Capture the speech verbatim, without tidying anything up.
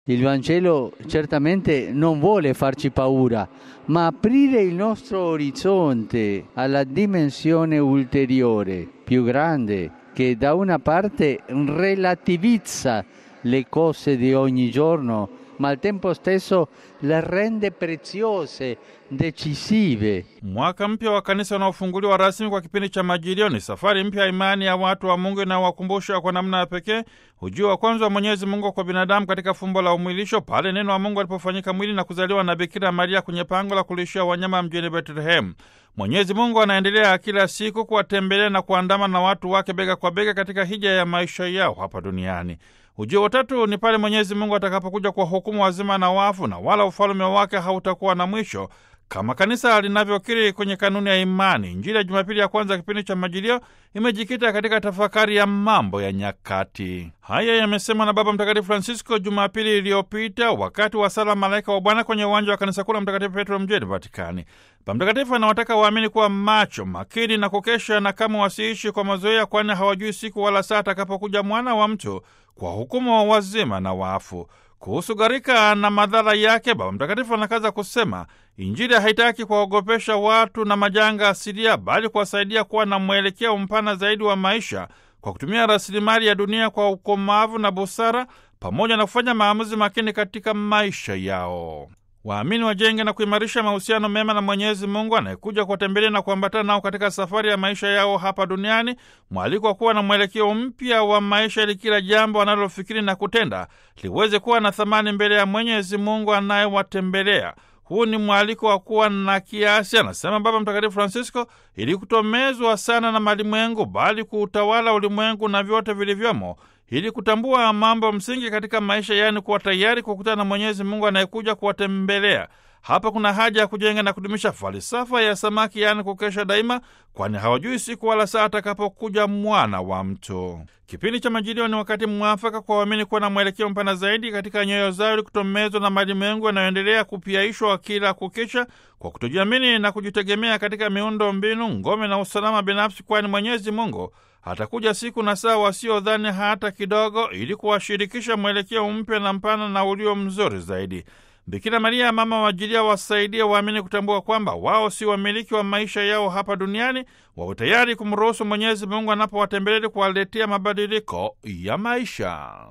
Il Vangelo certamente non vuole farci paura, ma aprire il nostro orizzonte alla dimensione ulteriore, più grande, che da una parte relativizza le cose di ogni giorno, ma al tempo stesso le rende preziose, decisive. Mwaka mpya wa kanisa unaofunguliwa rasmi kwa kipindi cha Majilio ni safari mpya imani ya watu wa Mungu inayowakumbusha kwa namna ya pekee ujio wa kwanza wa Mwenyezi Mungu kwa binadamu katika fumbo la umwilisho, pale neno wa Mungu alipofanyika mwili na kuzaliwa na Bikira Maria kwenye pango la kulishia wanyama mjini Bethlehem. Mwenyezi Mungu anaendelea kila siku kuwatembelea na kuandama na watu wake bega kwa bega katika hija ya maisha yao hapa duniani. Ujio wa tatu ni pale Mwenyezi Mungu atakapokuja kwa hukumu wazima na wafu, na wala ufalme wake hautakuwa na mwisho, kama kanisa linavyokiri kwenye kanuni ya imani. Injili ya Jumapili ya kwanza kipindi cha Majilio imejikita katika tafakari ya mambo ya nyakati. Haya yamesemwa na Baba Mtakatifu Francisco Jumapili iliyopita wakati wa sala Malaika wa Bwana kwenye uwanja wa kanisa kuu la Mtakatifu Petro mjini Vatikani. Baba Mtakatifu anawataka waamini kuwa macho, makini na kukesha, na kama wasiishi kwa mazoea, kwani hawajui siku wala saa atakapokuja Mwana wa Mtu kwa hukumu wa wazima na wafu. Kuhusu gharika na madhara yake, Baba Mtakatifu anakaza kusema Injili haitaki kuwaogopesha watu na majanga asilia, bali kuwasaidia kuwa na mwelekeo mpana zaidi wa maisha kwa kutumia rasilimali ya dunia kwa ukomavu na busara, pamoja na kufanya maamuzi makini katika maisha yao. Waamini wajenge na kuimarisha mahusiano mema na Mwenyezi Mungu anayekuja kuwatembelea na kuambatana nao katika safari ya maisha yao hapa duniani, mwaliko wa kuwa na mwelekeo mpya wa maisha ili kila jambo wanalofikiri na kutenda liweze kuwa na thamani mbele ya Mwenyezi Mungu anayewatembelea. Huu ni mwaliko wa kuwa na kiasi, anasema Baba Mtakatifu Francisco, ili kutomezwa sana na malimwengu, bali kuutawala ulimwengu na vyote vilivyomo, ili kutambua mambo msingi katika maisha, yaani kuwa tayari kukutana na Mwenyezi Mungu anayekuja kuwatembelea. Hapa kuna haja ya kujenga na kudumisha falsafa ya samaki, yaani kukesha daima, kwani hawajui siku wala saa atakapokuja Mwana wa Mtu. Kipindi cha Majilio ni wakati mwafaka kwa waamini kuwa na mwelekeo mpana zaidi katika nyoyo zao, ili kutomezwa na malimwengu yanayoendelea kupiaishwa kila kukicha kwa kutojiamini na kujitegemea katika miundo mbinu, ngome na usalama binafsi, kwani Mwenyezi Mungu atakuja siku na saa wasiodhani hata kidogo, ili kuwashirikisha mwelekeo mpya na mpana na ulio mzuri zaidi. Bikira Maria mama wa Majilia wasaidie waamini kutambua kwamba wao si wamiliki wa maisha yao hapa duniani, wawe tayari kumruhusu Mwenyezi Mungu anapowatembelea kuwaletea mabadiliko ya maisha.